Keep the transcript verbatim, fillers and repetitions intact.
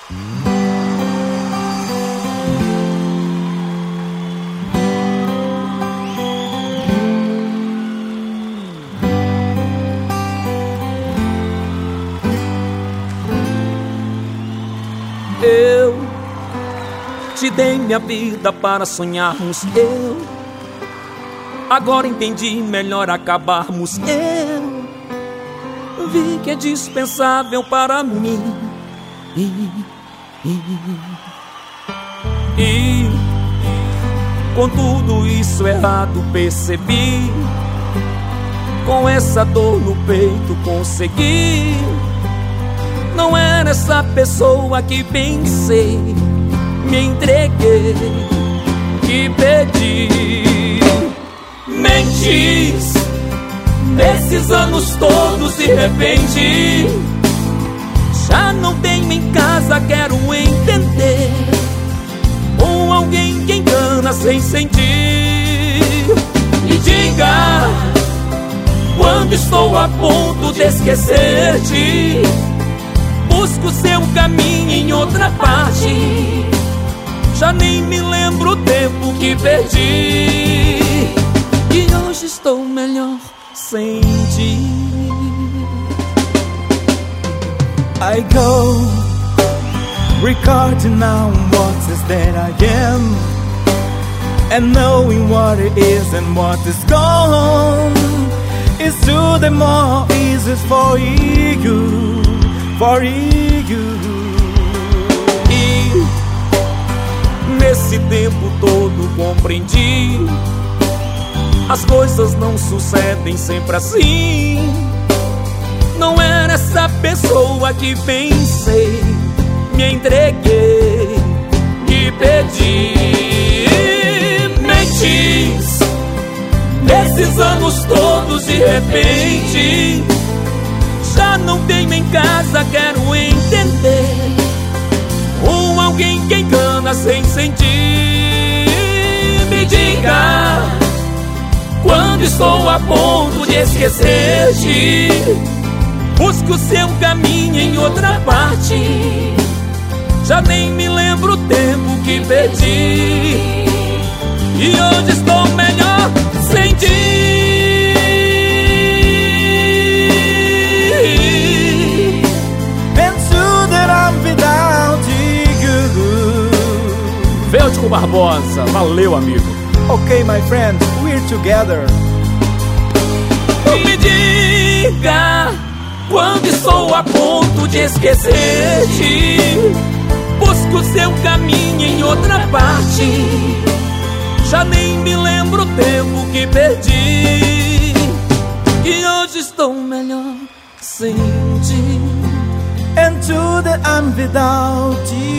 Eu te dei minha vida para sonharmos. Eu agora entendi, melhor acabarmos. Eu vi que é dispensável para mim. E, e, e com tudo isso errado percebi, com essa dor no peito consegui. Não era essa pessoa que pensei, me entreguei, que pedi. Mentis nesses anos todos, de repente já não tenho em casa, quero entender. Com alguém que engana sem sentir. Me diga, quando estou a ponto de esquecer-te, busco seu caminho em outra parte. Já nem me lembro o tempo que perdi. E hoje estou melhor sem ti. I go recording now what is that I am, and knowing what it is and what is gone is to the more easy for you, for you. E nesse tempo todo compreendi, as coisas não sucedem sempre assim. Não era essa pessoa que pensei, me entreguei e pedi. Mentis nesses anos todos, de repente já não tenho em casa, quero entender. Com alguém que engana sem sentir. Me diga, quando estou a ponto de esquecer-te, busco seu caminho em outra parte. Já nem me lembro o tempo que perdi. E hoje estou melhor sem ti. And so that I'm without you. Véutico Barbosa, valeu, amigo. Okay, my friend, we're together. Me diga, quando estou a ponto de esquecer-te, busco seu caminho em outra parte. Já nem me lembro o tempo que perdi. E hoje estou melhor sem ti. And to that I'm without you.